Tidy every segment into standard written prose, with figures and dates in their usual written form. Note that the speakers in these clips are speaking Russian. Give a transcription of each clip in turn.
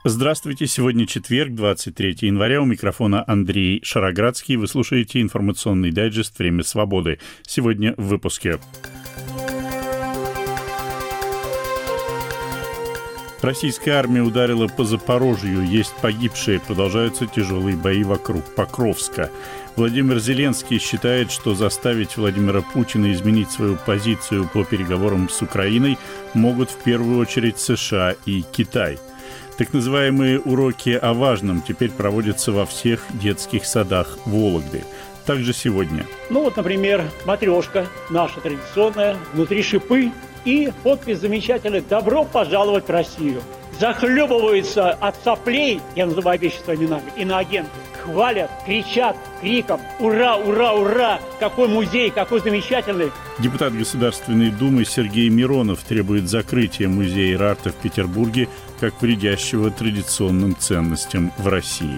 Здравствуйте, сегодня четверг, 23 января, у микрофона Андрей Шароградский. Вы слушаете информационный дайджест «Время свободы». Сегодня в выпуске. Российская армия ударила по Запорожью, есть погибшие, продолжаются тяжелые бои вокруг Покровска. Владимир Зеленский считает, что заставить Владимира Путина изменить свою позицию по переговорам с Украиной могут в первую очередь США и Китай. Так называемые уроки о важном теперь проводятся во всех детских садах Вологды. Также сегодня. Например, матрешка наша традиционная, внутри шипы и подпись замечательная «Добро пожаловать в Россию». Захлебываются от соплей, я называю вещи своими именами, иноагенты. Хвалят, кричат криком «Ура, ура, ура! Какой музей, какой замечательный!» Депутат Государственной Думы Сергей Миронов требует закрытия музея Рарте в Петербурге как вредящего традиционным ценностям в России.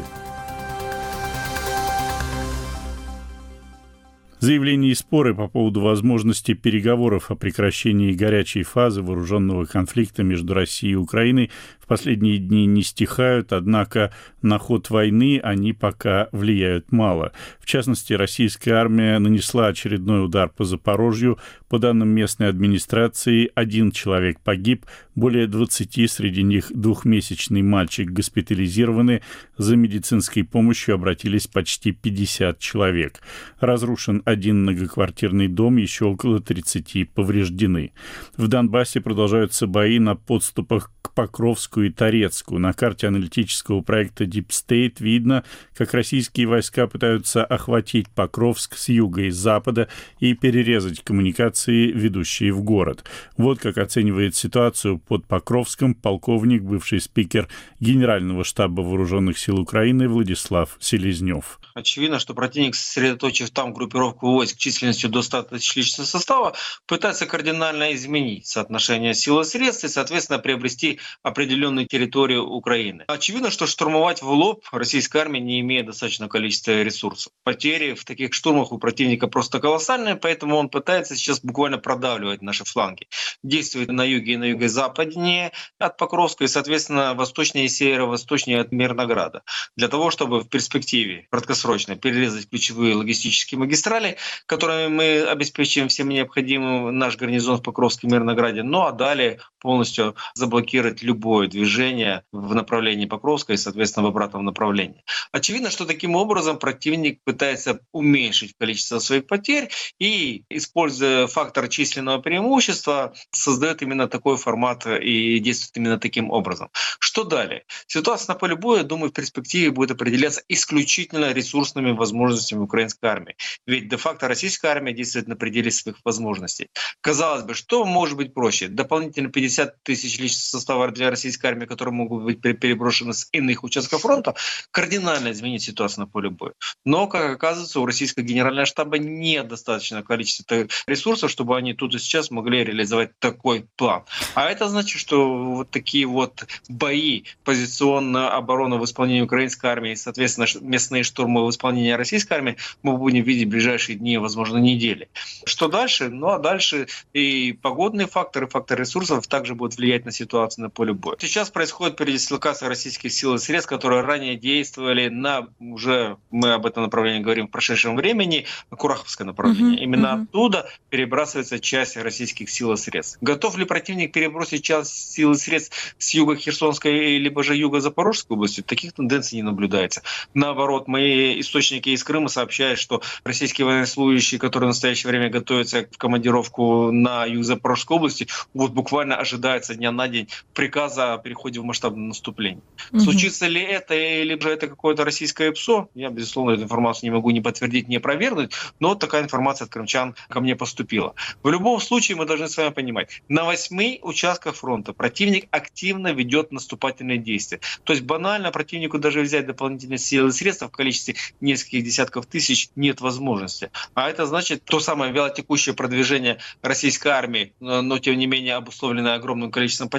Заявления и споры по поводу возможности переговоров о прекращении горячей фазы вооруженного конфликта между Россией и Украиной в последние дни не стихают, однако на ход войны они пока влияют мало. В частности, российская армия нанесла очередной удар по Запорожью. По данным местной администрации, 1 человек погиб, более 20, среди них двухмесячный мальчик, госпитализированы. За медицинской помощью обратились почти 50 человек. Разрушен 1 многоквартирный дом, еще около 30 повреждены. В Донбассе продолжаются бои на подступах к Покровску и Торецку. На карте аналитического проекта Deep State видно, как российские войска пытаются охватить Покровск с юга и с запада и перерезать коммуникации, ведущие в город. Вот как оценивает ситуацию под Покровском полковник, бывший спикер Генерального штаба Вооруженных сил Украины Владислав Селезнев. Очевидно, что противник, сосредоточив там группировку войск численностью до 100 тысяч личного состава, пытается кардинально изменить соотношение сил и средств и, соответственно, приобрести определенную территорию Украины. Очевидно, что штурмовать в лоб российская армия не имеет достаточного количества ресурсов. Потери в таких штурмах у противника просто колоссальные, поэтому он пытается сейчас буквально продавливать наши фланги. Действует на юге и на юго-западнее от Покровска и, соответственно, восточнее и северо-восточнее от Мирнограда. Для того, чтобы в перспективе краткосрочно перерезать ключевые логистические магистрали, которыми мы обеспечиваем всем необходимым наш гарнизон в Покровске и Мирнограде, а далее полностью заблокировать любое движение в направлении Покровска и, соответственно, в обратном направлении. Очевидно, что таким образом противник пытается уменьшить количество своих потерь и, используя фактор численного преимущества, создает именно такой формат и действует именно таким образом. Что далее? Ситуация на поле боя, думаю, в перспективе будет определяться исключительно ресурсными возможностями украинской армии. Ведь де-факто российская армия действует на пределе своих возможностей. Казалось бы, что может быть проще? Дополнительно 50 тысяч личного состава для российской армии, которые могут быть переброшены с иных участков фронта, кардинально изменить ситуацию на поле боя. Но, как оказывается, у российского генерального штаба нет достаточного количества ресурсов, чтобы они тут и сейчас могли реализовать такой план. А это значит, что вот такие вот бои, позиционная оборона в исполнении украинской армии, соответственно, местные штурмы в исполнении российской армии мы будем видеть в ближайшие дни, возможно, недели. Что дальше? А дальше и погодные факторы, факторы ресурсов также будут влиять на ситуацию на поле боя. Сейчас происходит передислокация российских сил и средств, которые ранее действовали на, уже мы об этом направлении говорим в прошедшем времени, Кураховское направление. Именно оттуда перебрасывается часть российских сил и средств. Готов ли противник перебросить часть сил и средств с юга Херсонской либо же юга Запорожской области? Таких тенденций не наблюдается. Наоборот, мои источники из Крыма сообщают, что российские военнослужащие, которые в настоящее время готовятся в командировку на юг Запорожской области, вот буквально ожидается дня на день приказа о переходе в масштабное наступление. Случится ли это, или же это какое-то российское ПСО? Я, безусловно, эту информацию не могу ни подтвердить, ни опровергнуть, но вот такая информация от крымчан ко мне поступила. В любом случае мы должны с вами понимать, на 8 участках фронта противник активно ведет наступательные действия. То есть банально противнику даже взять дополнительные силы и средства в количестве нескольких десятков тысяч нет возможности. А это значит то самое вялотекущее продвижение российской армии, но тем не менее обусловленное огромным количеством потерь, будет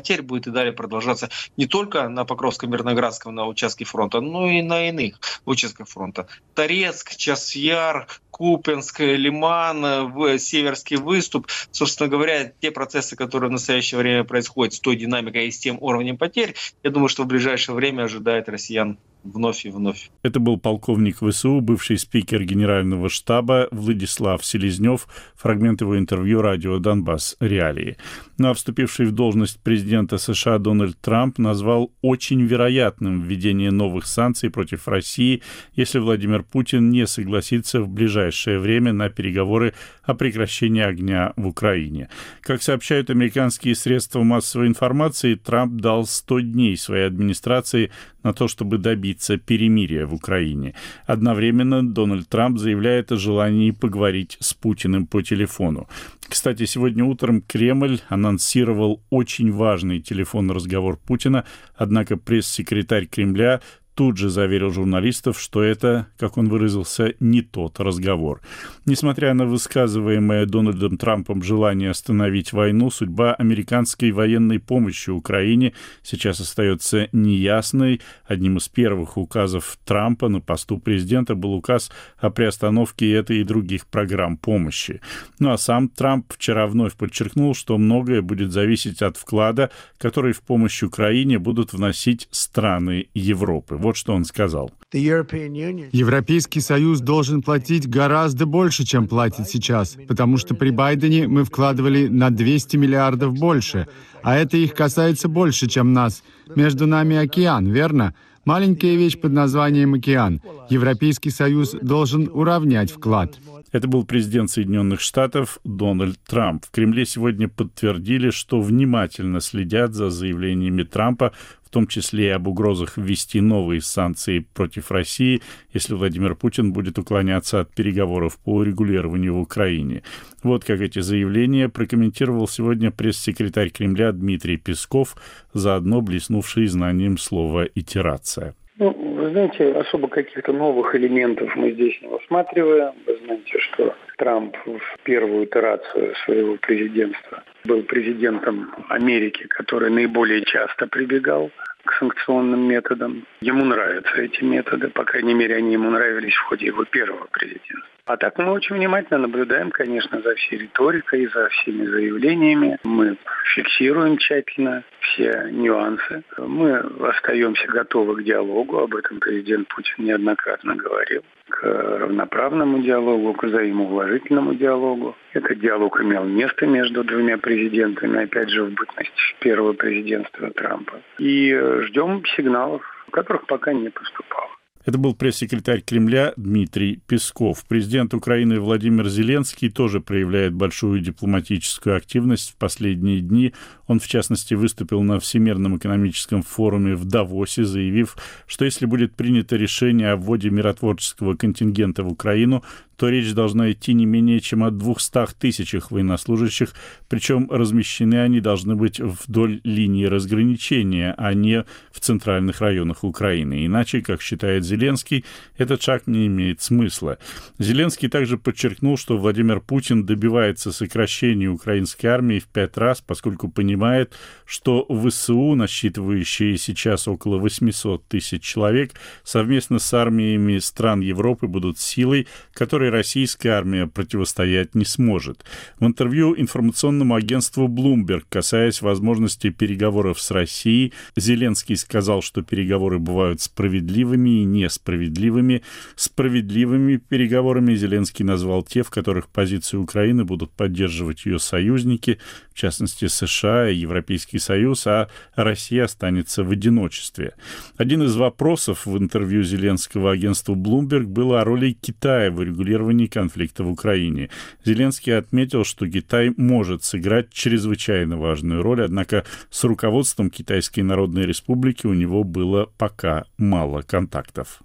будет и далее продолжаться не только на Покровско-Мирноградском на участке фронта, но и на иных участках фронта. Торецк, Час-Яр, Купянск, Лиман, Северский выступ. Собственно говоря, те процессы, которые в настоящее время происходят с той динамикой и с тем уровнем потерь, я думаю, что в ближайшее время ожидает россиян вновь и вновь. Это был полковник ВСУ, бывший спикер Генерального штаба Владислав Селезнев. Фрагмент его интервью радио «Донбасс. Реалии». Ну а вступивший в должность президента США Дональд Трамп назвал очень вероятным введение новых санкций против России, если Владимир Путин не согласится в ближайшее время на переговоры о прекращении огня в Украине. Как сообщают американские средства массовой информации, Трамп дал 100 дней своей администрации на то, чтобы добиться перемирия в Украине. Одновременно Дональд Трамп заявляет о желании поговорить с Путиным по телефону. Кстати, сегодня утром Кремль анонсировал очень важный телефонный разговор Путина, однако пресс-секретарь Кремля тут же заверил журналистов, что это, как он выразился, не тот разговор. Несмотря на высказываемое Дональдом Трампом желание остановить войну, судьба американской военной помощи Украине сейчас остается неясной. Одним из первых указов Трампа на посту президента был указ о приостановке этой и других программ помощи. Ну а сам Трамп вчера вновь подчеркнул, что многое будет зависеть от вклада, который в помощь Украине будут вносить страны Европы. Вот что он сказал. Европейский Союз должен платить гораздо больше, чем платит сейчас, потому что при Байдене мы вкладывали на 200 миллиардов больше, а это их касается больше, чем нас. Между нами океан, верно? Маленькая вещь под названием океан. Европейский Союз должен уравнять вклад. Это был президент Соединенных Штатов Дональд Трамп. В Кремле сегодня подтвердили, что внимательно следят за заявлениями Трампа, в том числе и об угрозах ввести новые санкции против России, если Владимир Путин будет уклоняться от переговоров по урегулированию в Украине. Вот как эти заявления прокомментировал сегодня пресс-секретарь Кремля Дмитрий Песков, заодно блеснувший знанием слова «итерация». Вы знаете, особо каких-то новых элементов мы здесь не усматриваем. Вы знаете, что Трамп в первую итерацию своего президентства был президентом Америки, который наиболее часто прибегал к санкционным методам. Ему нравятся эти методы, по крайней мере, они ему нравились в ходе его первого президентства. А так мы очень внимательно наблюдаем, конечно, за всей риторикой, за всеми заявлениями. Мы фиксируем тщательно все нюансы. Мы остаемся готовы к диалогу, об этом президент Путин неоднократно говорил, к равноправному диалогу, к взаимоуважительному диалогу. Этот диалог имел место между двумя президентами, опять же, в бытность первого президентства Трампа. И ждем сигналов, которых пока не поступало. Это был пресс-секретарь Кремля Дмитрий Песков. Президент Украины Владимир Зеленский тоже проявляет большую дипломатическую активность в последние дни. Он, в частности, выступил на Всемирном экономическом форуме в Давосе, заявив, что если будет принято решение о вводе миротворческого контингента в Украину, то речь должна идти не менее чем о 200 тысячах военнослужащих, причем размещены они должны быть вдоль линии разграничения, а не в центральных районах Украины. Иначе, как считает Зеленский, этот шаг не имеет смысла. Зеленский также подчеркнул, что Владимир Путин добивается сокращения украинской армии в 5 раз, поскольку понимает, что ВСУ, насчитывающие сейчас около 800 тысяч человек, совместно с армиями стран Европы будут силой, которой российская армия противостоять не сможет. В интервью информационному агентству Bloomberg, касаясь возможности переговоров с Россией, Зеленский сказал, что переговоры бывают справедливыми и несправедливыми. Справедливыми переговорами Зеленский назвал те, в которых позицию Украины будут поддерживать ее союзники, в частности США и Европейский Союз, а Россия останется в одиночестве. Один из вопросов в интервью Зеленского агентству Bloomberg был о роли Китая в урегулировании конфликта в Украине. Зеленский отметил, что Китай может сыграть чрезвычайно важную роль, однако с руководством Китайской Народной Республики у него было пока мало контактов.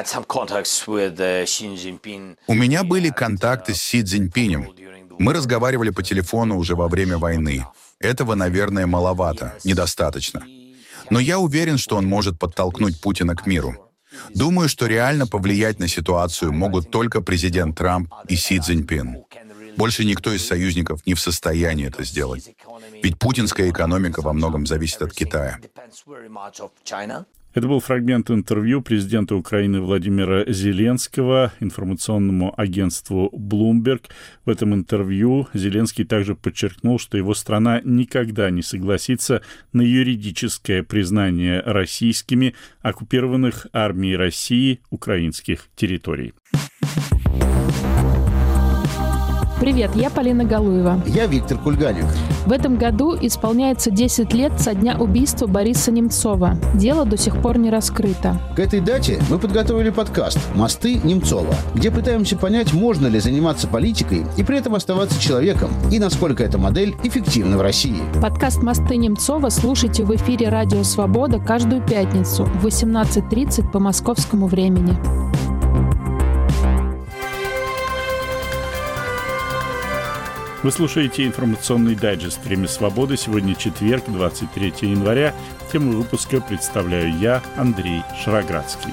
У меня были контакты с Си Цзиньпинем. Мы разговаривали по телефону уже во время войны. Этого, наверное, маловато, недостаточно. Но я уверен, что он может подтолкнуть Путина к миру. Думаю, что реально повлиять на ситуацию могут только президент Трамп и Си Цзиньпин. Больше никто из союзников не в состоянии это сделать. Ведь путинская экономика во многом зависит от Китая. Это был фрагмент интервью президента Украины Владимира Зеленского информационному агентству Bloomberg. В этом интервью Зеленский также подчеркнул, что его страна никогда не согласится на юридическое признание российскими оккупированных армией России украинских территорий. Привет, я Полина Галуева. Я Виктор Кульганик. В этом году исполняется 10 лет со дня убийства Бориса Немцова. Дело до сих пор не раскрыто. К этой дате мы подготовили подкаст «Мосты Немцова», где пытаемся понять, можно ли заниматься политикой и при этом оставаться человеком, и насколько эта модель эффективна в России. Подкаст «Мосты Немцова» слушайте в эфире «Радио Свобода» каждую пятницу в 18:30 по московскому времени. Вы слушаете информационный дайджест «Время свободы». Сегодня четверг, 23 января. Тему выпуска представляю я, Андрей Шароградский.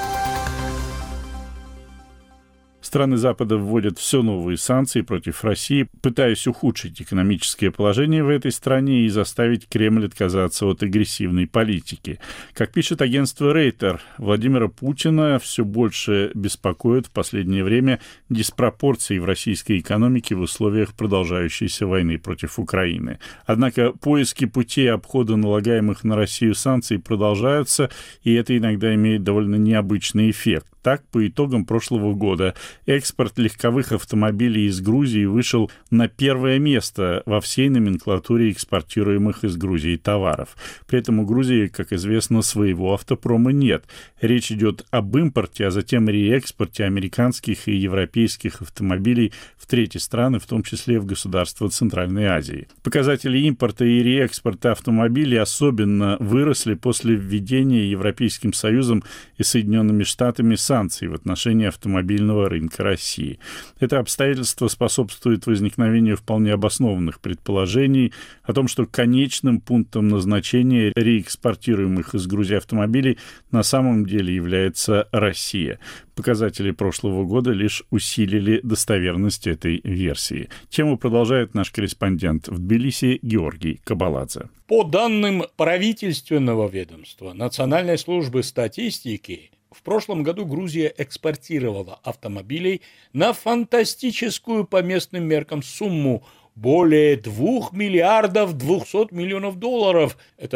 Страны Запада вводят все новые санкции против России, пытаясь ухудшить экономическое положение в этой стране и заставить Кремль отказаться от агрессивной политики. Как пишет агентство Рейтер, Владимира Путина все больше беспокоит в последнее время диспропорции в российской экономике в условиях продолжающейся войны против Украины. Однако поиски путей обхода налагаемых на Россию санкций продолжаются, и это иногда имеет довольно необычный эффект. Так, по итогам прошлого года экспорт легковых автомобилей из Грузии вышел на первое место во всей номенклатуре экспортируемых из Грузии товаров. При этом у Грузии, как известно, своего автопрома нет. Речь идет об импорте, а затем реэкспорте американских и европейских автомобилей в третьи страны, в том числе в государства Центральной Азии. Показатели импорта и реэкспорта автомобилей особенно выросли после введения Европейским Союзом и Соединенными Штатами санкций в отношении автомобильного рынка России. Это обстоятельство способствует возникновению вполне обоснованных предположений о том, что конечным пунктом назначения реэкспортируемых из Грузии автомобилей на самом деле является Россия. Показатели прошлого года лишь усилили достоверность этой версии. Тему продолжает наш корреспондент в Тбилиси Георгий Кабаладзе. По данным правительственного ведомства Национальной службы статистики, в прошлом году Грузия экспортировала автомобилей на фантастическую по местным меркам сумму более 2 миллиардов 200 миллионов долларов. Это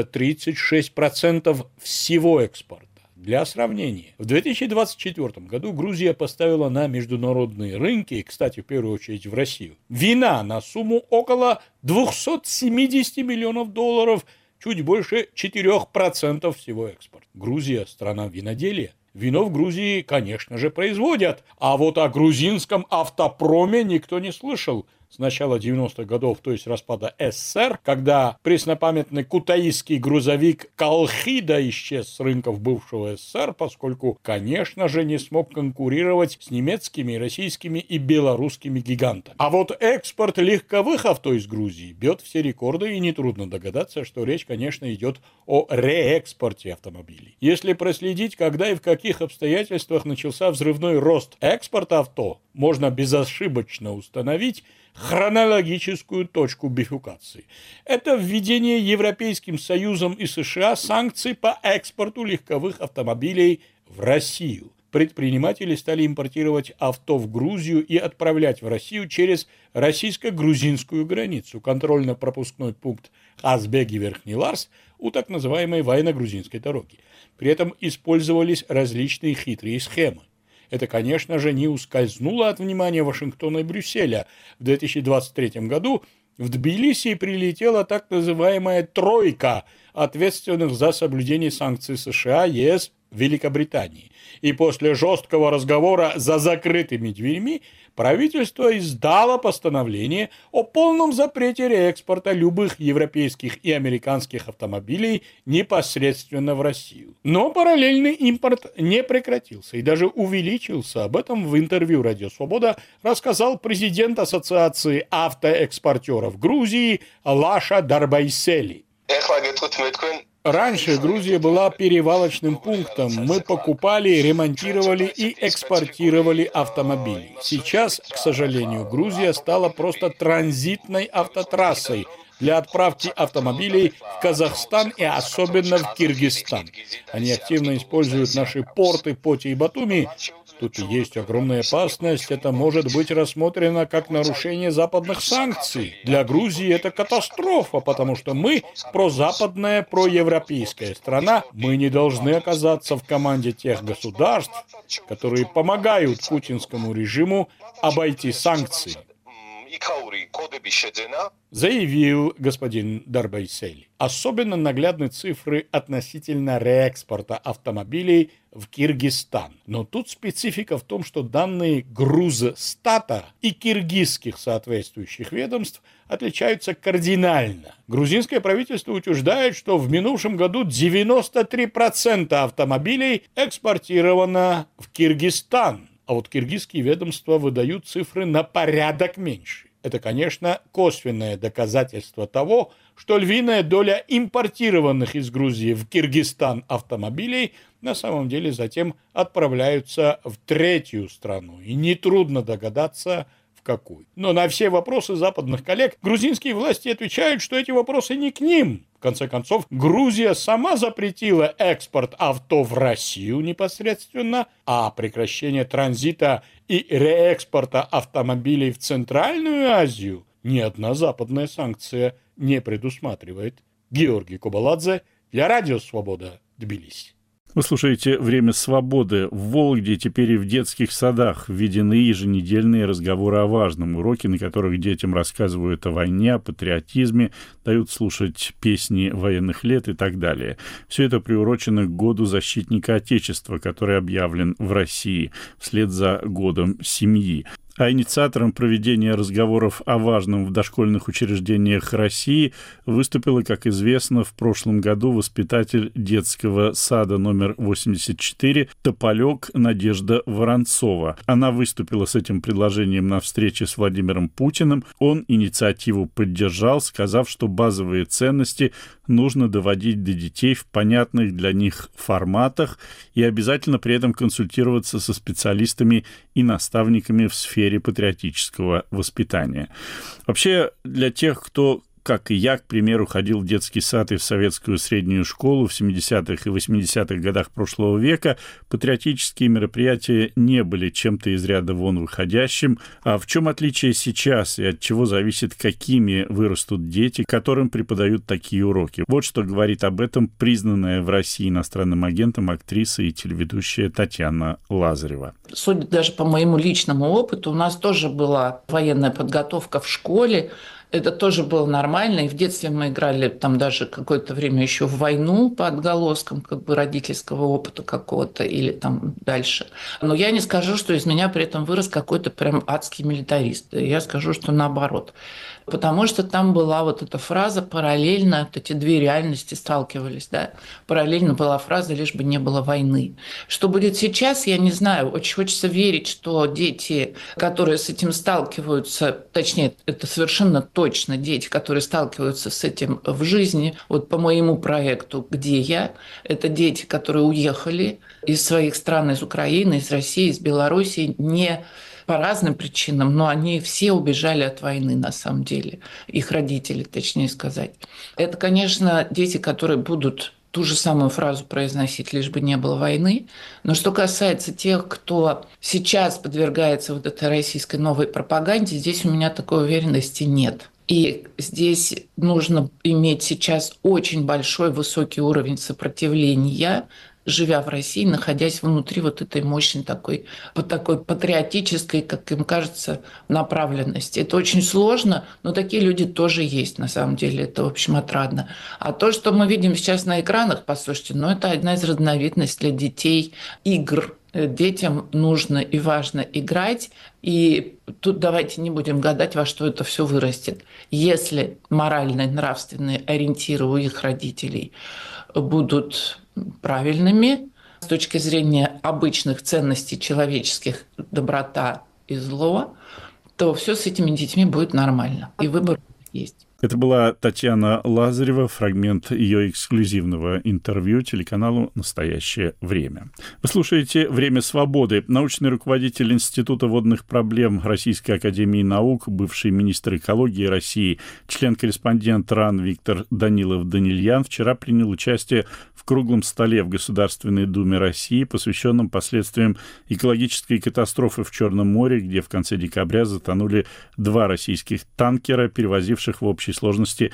36% всего экспорта. Для сравнения, в 2024 году Грузия поставила на международные рынки, кстати, в первую очередь в Россию, вина на сумму около 270 миллионов долларов, чуть больше 4% всего экспорта. Грузия – страна виноделия. Вино в Грузии, конечно же, производят, а вот о грузинском автопроме никто не слышал с начала 90-х годов, то есть распада СССР, когда преснопамятный кутаисский грузовик «Колхида» исчез с рынков бывшего СССР, поскольку, конечно же, не смог конкурировать с немецкими, российскими и белорусскими гигантами. А вот экспорт легковых авто из Грузии бьет все рекорды, и нетрудно догадаться, что речь, конечно, идет о реэкспорте автомобилей. Если проследить, когда и в каких обстоятельствах начался взрывной рост экспорта авто, можно безошибочно установить хронологическую точку бифуркации. Это введение Европейским Союзом и США санкций по экспорту легковых автомобилей в Россию. Предприниматели стали импортировать авто в Грузию и отправлять в Россию через российско-грузинскую границу, контрольно-пропускной пункт Хазбеги-Верхний Ларс у так называемой военно-грузинской дороги. При этом использовались различные хитрые схемы. Это, конечно же, не ускользнуло от внимания Вашингтона и Брюсселя. В 2023 году в Тбилиси прилетела так называемая «тройка», ответственных за соблюдение санкций США, ЕС, Великобритании. И после жесткого разговора за закрытыми дверьми правительство издало постановление о полном запрете реэкспорта любых европейских и американских автомобилей непосредственно в Россию. Но параллельный импорт не прекратился и даже увеличился. Об этом в интервью «Радио Свобода» рассказал президент Ассоциации автоэкспортеров Грузии Лаша Дарбайсели. Раньше Грузия была перевалочным пунктом. Мы покупали, ремонтировали и экспортировали автомобили. Сейчас, к сожалению, Грузия стала просто транзитной автотрассой для отправки автомобилей в Казахстан и особенно в Киргизстан. Они активно используют наши порты Поти и Батуми. Тут есть огромная опасность. Это может быть рассмотрено как нарушение западных санкций. Для Грузии это катастрофа, потому что мы прозападная, проевропейская страна. Мы не должны оказаться в команде тех государств, которые помогают путинскому режиму обойти санкции, заявил господин Дарбайсели. Особенно наглядны цифры относительно реэкспорта автомобилей в Киргизстан. Но тут специфика в том, что данные Грузстата и киргизских соответствующих ведомств отличаются кардинально. Грузинское правительство утверждает, что в минувшем году 93% автомобилей экспортировано в Киргизстан. А вот киргизские ведомства выдают цифры на порядок меньше. Это, конечно, косвенное доказательство того, что львиная доля импортированных из Грузии в Киргизстан автомобилей на самом деле затем отправляются в третью страну. И нетрудно догадаться, в какую. Но на все вопросы западных коллег грузинские власти отвечают, что эти вопросы не к ним. В конце концов, Грузия сама запретила экспорт авто в Россию непосредственно, а прекращение транзита и реэкспорта автомобилей в Центральную Азию ни одна западная санкция не предусматривает. Георгий Кобаладзе для Радио Свобода, Тбилиси. Вы слушаете «Время свободы». В Вологде теперь и в детских садах введены еженедельные разговоры о важном, уроки, на которых детям рассказывают о войне, о патриотизме, дают слушать песни военных лет и так далее. Все это приурочено к Году защитника Отечества, который объявлен в России вслед за Годом семьи. А инициатором проведения разговоров о важном в дошкольных учреждениях России выступила, как известно, в прошлом году воспитатель детского сада номер 84 «Тополек» Надежда Воронцова. Она выступила с этим предложением на встрече с Владимиром Путиным. Он инициативу поддержал, сказав, что базовые ценности нужно доводить до детей в понятных для них форматах и обязательно при этом консультироваться со специалистами и наставниками в сфере патриотического воспитания. Вообще, для тех, кто, как и я, к примеру, ходил в детский сад и в советскую среднюю школу в 70-х и 80-х годах прошлого века, патриотические мероприятия не были чем-то из ряда вон выходящим. А в чем отличие сейчас и от чего зависит, какими вырастут дети, которым преподают такие уроки? Вот что говорит об этом признанная в России иностранным агентом актриса и телеведущая Татьяна Лазарева. Судя даже по моему личному опыту, у нас тоже была военная подготовка в школе. Это тоже было нормально, и в детстве мы играли там даже какое-то время еще в войну по отголоскам как бы родительского опыта какого-то или там дальше. Но я не скажу, что из меня при этом вырос какой-то прям адский милитарист. Я скажу, что наоборот. Потому что там была вот эта фраза параллельно, вот эти две реальности сталкивались, да. Параллельно была фраза «лишь бы не было войны». Что будет сейчас, я не знаю. Очень хочется верить, что дети, которые с этим сталкиваются, точнее, это совершенно точно дети, которые сталкиваются с этим в жизни, вот по моему проекту «Где я?», это дети, которые уехали из своих стран, из Украины, из России, из Белоруссии, не по разным причинам, но они все убежали от войны на самом деле, их родители, точнее сказать. Это, конечно, дети, которые будут ту же самую фразу произносить, лишь бы не было войны. Но что касается тех, кто сейчас подвергается вот этой российской новой пропаганде, здесь у меня такой уверенности нет. И здесь нужно иметь сейчас очень большой, высокий уровень сопротивления, живя в России, находясь внутри вот этой мощной такой патриотической, как им кажется, направленности. Это очень сложно, но такие люди тоже есть, на самом деле. Это, в общем, отрадно. А то, что мы видим сейчас на экранах, послушайте, это одна из разновидностей для детей игр. Детям нужно и важно играть, и тут давайте не будем гадать, во что это все вырастет. Если моральные, нравственные ориентиры у их родителей будут правильными с точки зрения обычных ценностей человеческих, доброта и зло, то все с этими детьми будет нормально. И выбор есть. Это была Татьяна Лазарева, фрагмент ее эксклюзивного интервью телеканалу «Настоящее время». Вы слушаете «Время свободы». Научный руководитель Института водных проблем Российской академии наук, бывший министр экологии России, член-корреспондент РАН Виктор Данилов-Данильян вчера принял участие в круглом столе в Государственной Думе России, посвященном последствиям экологической катастрофы в Черном море, где в конце декабря затонули 2 российских танкера, перевозивших в общей сложности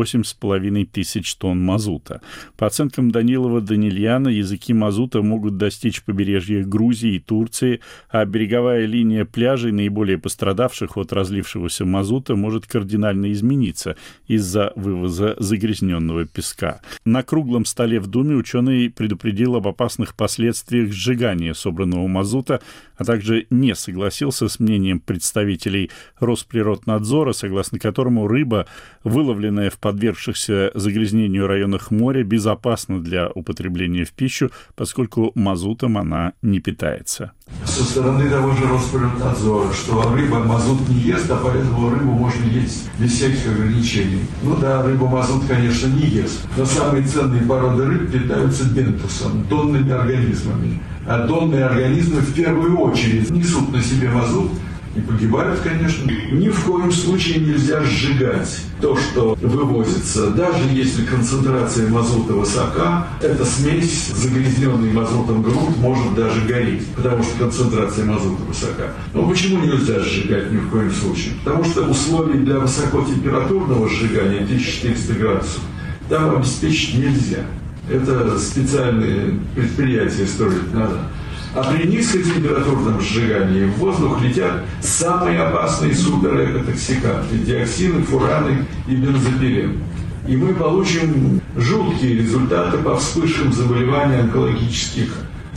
8,5 тысяч тонн мазута. По оценкам Данилова-Данильяна, языки мазута могут достичь побережья Грузии и Турции, а береговая линия пляжей, наиболее пострадавших от разлившегося мазута, может кардинально измениться из-за вывоза загрязненного песка. На круглом столе в Думе ученый предупредил об опасных последствиях сжигания собранного мазута, а также не согласился с мнением представителей Росприроднадзора, согласно которому рыба, выловленная в подвергшихся загрязнению районах моря, безопасна для употребления в пищу, поскольку мазутом она не питается. Со стороны того же Росприроднадзора, что рыба мазут не ест, а поэтому рыбу можно есть без всяких ограничений. Ну да, рыба мазут, конечно, не ест, но самые ценные породы рыб питаются бентосом, донными организмами. А донные организмы в первую очередь несут на себе мазут и погибают, конечно. Ни в коем случае нельзя сжигать то, что вывозится. Даже если концентрация мазута высока, эта смесь, загрязненный мазутом грунт, может даже гореть, потому что концентрация мазута высока. Но почему нельзя сжигать ни в коем случае? Потому что условий для высокотемпературного сжигания 1400 градусов там обеспечить нельзя. Это специальные предприятия строить надо. А при низкотемпературном сжигании в воздух летят самые опасные суперэкотоксиканты – диоксины, фураны и бензопирен. И мы получим жуткие результаты по вспышкам заболеваний онкологических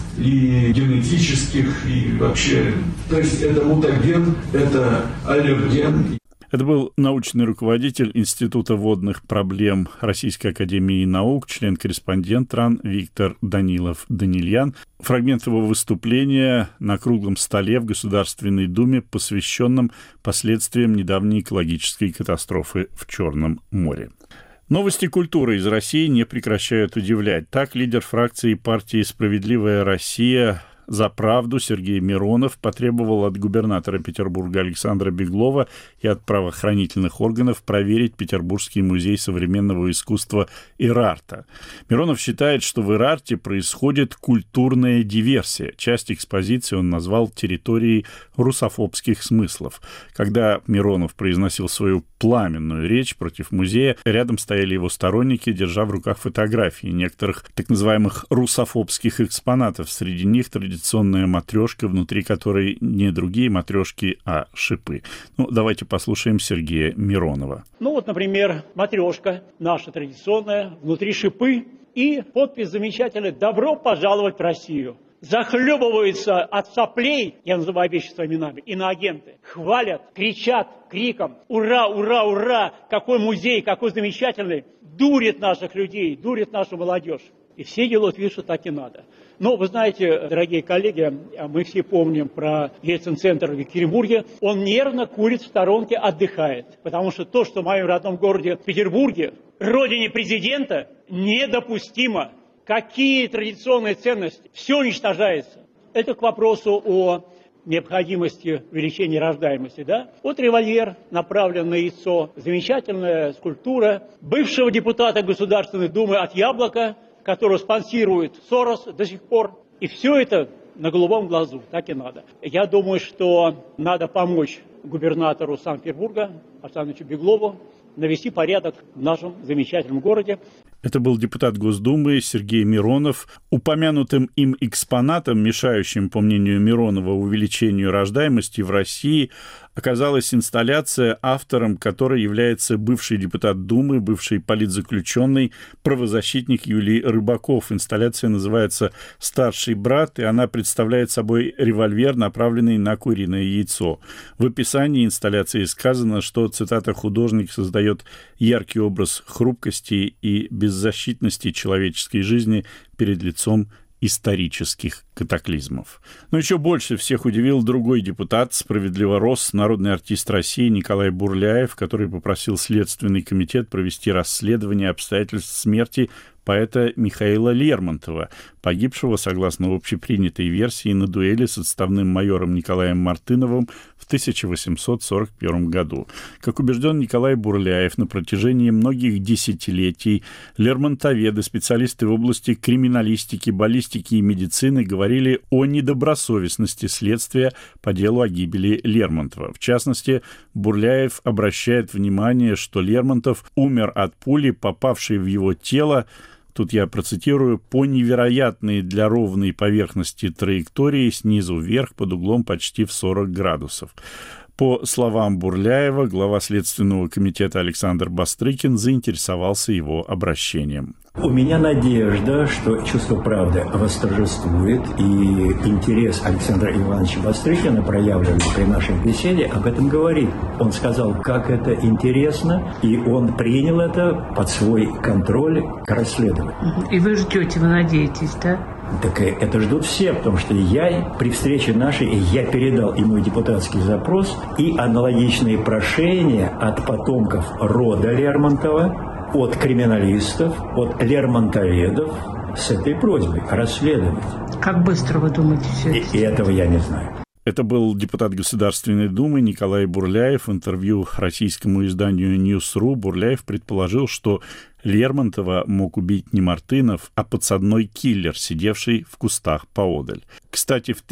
и генетических, и вообще. То есть это мутаген, это аллерген. Это был научный руководитель Института водных проблем Российской академии наук, член-корреспондент РАН Виктор Данилов-Данильян. Фрагмент его выступления на круглом столе в Государственной Думе, посвященном последствиям недавней экологической катастрофы в Черном море. Новости культуры из России не прекращают удивлять. Так, лидер фракции партии «Справедливая Россия» «За правду» Сергей Миронов потребовал от губернатора Петербурга Александра Беглова и от правоохранительных органов проверить Петербургский музей современного искусства Ирарта. Миронов считает, что в Ирарте происходит культурная диверсия. Часть экспозиции он назвал территорией русофобских смыслов. Когда Миронов произносил свою пламенную речь против музея, рядом стояли его сторонники, держа в руках фотографии некоторых так называемых русофобских экспонатов. Среди них традиционная матрешка, внутри которой не другие матрешки, а шипы. Давайте послушаем Сергея Миронова. Например, матрешка наша традиционная, внутри шипы и подпись замечательная «Добро пожаловать в Россию». Захлебываются от соплей, я называю вещи своими именами, иноагенты, хвалят, кричат криком «Ура, ура, ура! Какой музей, какой замечательный!» Дурит наших людей, дурит нашу молодежь. И все делают вид, что так и надо. Вы знаете, дорогие коллеги, мы все помним про Ельцин-центр в Екатеринбурге. Он нервно курит в сторонке, отдыхает. Потому что то, что в моем родном городе Петербурге, родине президента, недопустимо. Какие традиционные ценности? Все уничтожается. Это к вопросу о необходимости увеличения рождаемости. Да? Револьвер направлен на яйцо. Замечательная скульптура бывшего депутата Государственной Думы от «Яблока», которую спонсирует Сорос до сих пор. И все это на голубом глазу. Так и надо. Я думаю, что надо помочь губернатору Санкт-Петербурга Александру Беглову навести порядок в нашем замечательном городе. Это был депутат Госдумы Сергей Миронов. Упомянутым им экспонатом, мешающим, по мнению Миронова, увеличению рождаемости в России, оказалась инсталляция, автором которой является бывший депутат Думы, бывший политзаключенный, правозащитник Юлий Рыбаков. Инсталляция называется «Старший брат», и она представляет собой револьвер, направленный на куриное яйцо. В описании инсталляции сказано, что, цитата, «художник создает яркий образ хрупкости и беззащитности человеческой жизни перед лицом исторических катаклизмов. Но еще больше всех удивил другой депутат, справедливо рос, народный артист России Николай Бурляев, который попросил Следственный комитет провести расследование обстоятельств смерти поэта Михаила Лермонтова, погибшего, согласно общепринятой версии, на дуэли с отставным майором Николаем Мартыновым в 1841 году. Как убежден Николай Бурляев, на протяжении многих десятилетий лермонтоведы, специалисты в области криминалистики, баллистики и медицины говорили о недобросовестности следствия по делу о гибели Лермонтова. В частности, Бурляев обращает внимание, что Лермонтов умер от пули, попавшей в его тело, тут я процитирую, по невероятной для ровной поверхности траектории снизу вверх под углом почти в 40 градусов. По словам Бурляева, глава Следственного комитета Александр Бастрыкин заинтересовался его обращением. У меня надежда, что чувство правды восторжествует, и интерес Александра Ивановича Бастрыкина, проявленный при нашей беседе, об этом говорит. Он сказал, как это интересно, и он принял это под свой контроль к расследованию. И вы ждете, вы надеетесь, да? Так это ждут все, потому что я при встрече нашей, я передал ему депутатский запрос и аналогичные прошения от потомков рода Лермонтова, от криминалистов, от лермонтоведов с этой просьбой расследовать. Как быстро вы думаете все это? И этого я не знаю. Это был депутат Государственной Думы Николай Бурляев. В интервью российскому изданию News.ru Бурляев предположил, что Лермонтова мог убить не Мартынов, а подсадной киллер, сидевший в кустах поодаль. Кстати, в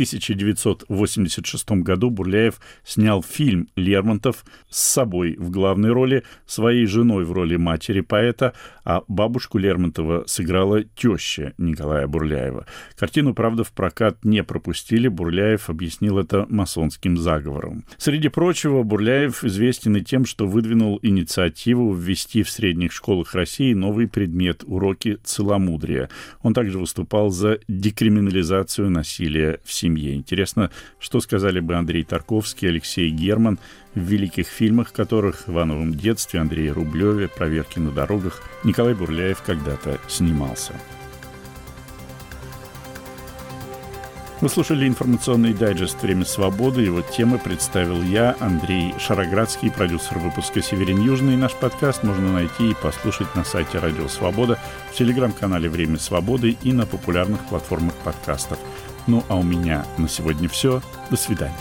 1986 году Бурляев снял фильм «Лермонтов» с собой в главной роли, своей женой в роли матери поэта, а бабушку Лермонтова сыграла теща Николая Бурляева. Картину, правда, в прокат не пропустили, Бурляев объяснил это масонским заговором. Среди прочего, Бурляев известен и тем, что выдвинул инициативу ввести в средних школах России новый предмет – уроки целомудрия. Он также выступал за декриминализацию насилия в семье. Интересно, что сказали бы Андрей Тарковский, Алексей Герман в великих фильмах, которых в «Ивановом детстве», Андрее Рублеве, «Проверки на дорогах» Николай Бурляев когда-то снимался. Вы слушали информационный дайджест «Время свободы». Его темы представил я, Андрей Шароградский, продюсер выпуска «Северин Южный». Наш подкаст можно найти и послушать на сайте «Радио Свобода», в телеграм-канале «Время свободы» и на популярных платформах подкастов. Ну а у меня на сегодня все. До свидания.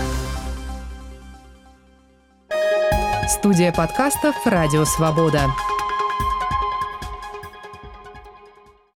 Студия подкастов «Радио Свобода».